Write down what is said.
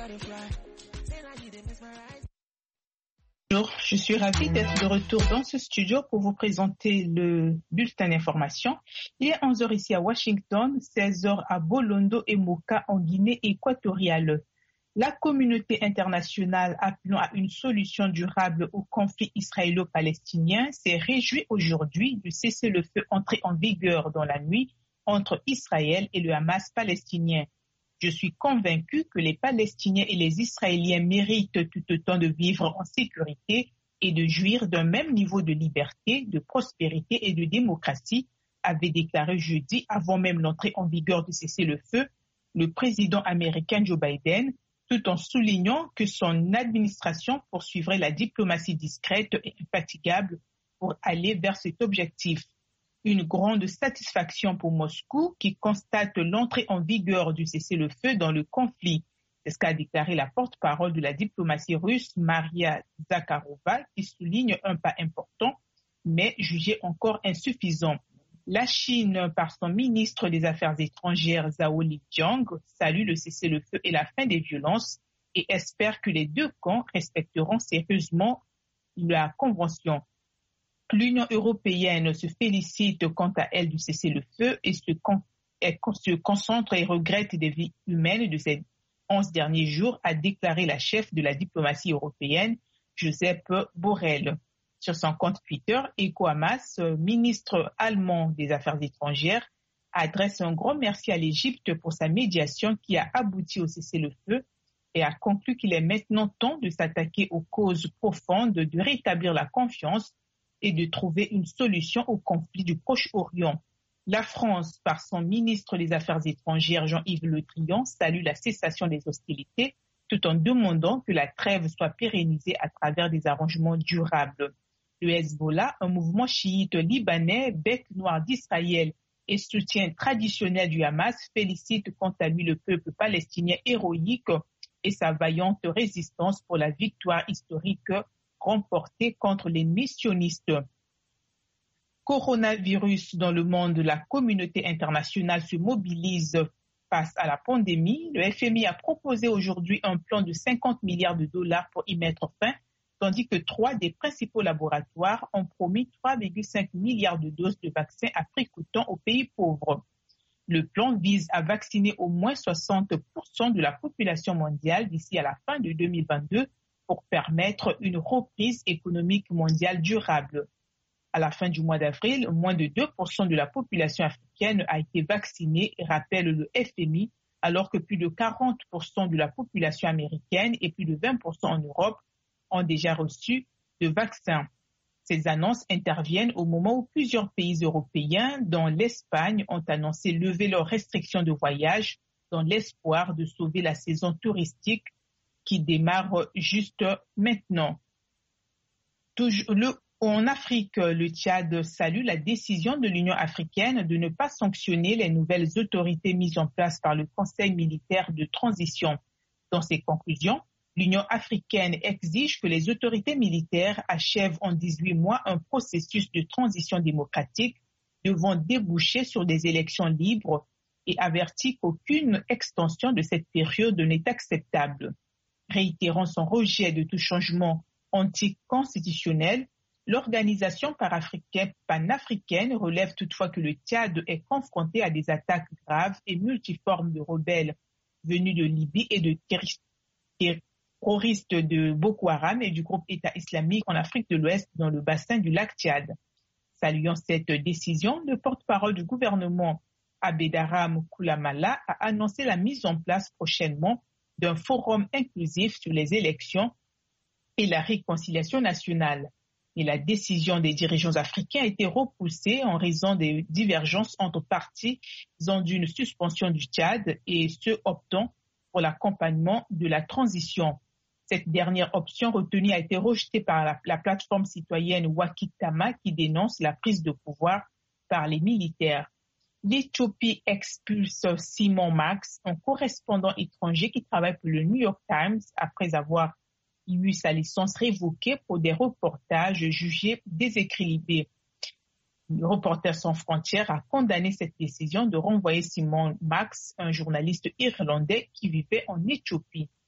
Bonjour, je suis ravie d'être de retour dans ce studio pour vous présenter le bulletin d'information. Il est 11h ici à Washington, 16h à Bolondo et Moka en Guinée équatoriale. La communauté internationale appelant à une solution durable au conflit israélo-palestinien s'est réjouie aujourd'hui du cessez-le-feu entré en vigueur dans la nuit entre Israël et le Hamas palestinien. Je suis convaincu que les Palestiniens et les Israéliens méritent tout autant de vivre en sécurité et de jouir d'un même niveau de liberté, de prospérité et de démocratie, avait déclaré jeudi, avant même l'entrée en vigueur du cessez-le-feu, le président américain Joe Biden, tout en soulignant que son administration poursuivrait la diplomatie discrète et infatigable pour aller vers cet objectif. Une grande satisfaction pour Moscou qui constate l'entrée en vigueur du cessez-le-feu dans le conflit. C'est ce qu'a déclaré la porte-parole de la diplomatie russe, Maria Zakharova, qui souligne un pas important, mais jugé encore insuffisant. La Chine, par son ministre des Affaires étrangères, Zhao Lijiang, salue le cessez-le-feu et la fin des violences et espère que les deux camps respecteront sérieusement la convention. L'Union européenne se félicite quant à elle du cessez-le-feu et se concentre et regrette des vies humaines de ces 11 derniers jours, a déclaré la chef de la diplomatie européenne, Josep Borrell. Sur son compte Twitter, Heiko Maas, ministre allemand des Affaires étrangères, adresse un grand merci à l'Égypte pour sa médiation qui a abouti au cessez-le-feu et a conclu qu'il est maintenant temps de s'attaquer aux causes profondes, de rétablir la confiance et de trouver une solution au conflit du Proche-Orient. La France, par son ministre des Affaires étrangères, Jean-Yves Le Drian, salue la cessation des hostilités tout en demandant que la trêve soit pérennisée à travers des arrangements durables. Le Hezbollah, un mouvement chiite libanais, bec noir d'Israël et soutien traditionnel du Hamas, félicite quant à lui le peuple palestinien héroïque et sa vaillante résistance pour la victoire historique remportée contre les missionnistes. Coronavirus dans le monde, la communauté internationale se mobilise face à la pandémie. Le FMI a proposé aujourd'hui un plan de 50 milliards de dollars pour y mettre fin, tandis que 3 des principaux laboratoires ont promis 3,5 milliards de doses de vaccins à prix coûtant aux pays pauvres. Le plan vise à vacciner au moins 60% de la population mondiale d'ici à la fin de 2022 pour permettre une reprise économique mondiale durable. À la fin du mois d'avril, moins de 2% de la population africaine a été vaccinée, rappelle le FMI, alors que plus de 40% de la population américaine et plus de 20% en Europe ont déjà reçu de vaccins. Ces annonces interviennent au moment où plusieurs pays européens, dont l'Espagne, ont annoncé lever leurs restrictions de voyage dans l'espoir de sauver la saison touristique qui démarre juste maintenant. En Afrique, le Tchad salue la décision de l'Union africaine de ne pas sanctionner les nouvelles autorités mises en place par le Conseil militaire de transition. Dans ses conclusions, l'Union africaine exige que les autorités militaires achèvent en 18 mois un processus de transition démocratique devant déboucher sur des élections libres et avertit qu'aucune extension de cette période n'est acceptable. Réitérant son rejet de tout changement anticonstitutionnel, l'organisation panafricaine relève toutefois que le Tchad est confronté à des attaques graves et multiformes de rebelles venus de Libye et de terroristes de Boko Haram et du groupe État islamique en Afrique de l'Ouest dans le bassin du lac Tchad. Saluant cette décision, le porte-parole du gouvernement Abdelrahman Koulamala a annoncé la mise en place prochainement d'un forum inclusif sur les élections et la réconciliation nationale. Et la décision des dirigeants africains a été repoussée en raison des divergences entre partisans d'une suspension du Tchad et ceux optant pour l'accompagnement de la transition. Cette dernière option retenue a été rejetée par la plateforme citoyenne Wakitama qui dénonce la prise de pouvoir par les militaires. L'Éthiopie expulse Simon Max, un correspondant étranger qui travaille pour le New York Times après avoir eu sa licence révoquée pour des reportages jugés déséquilibrés. Reporters sans frontières a condamné cette décision de renvoyer Simon Max, un journaliste irlandais qui vivait en Éthiopie.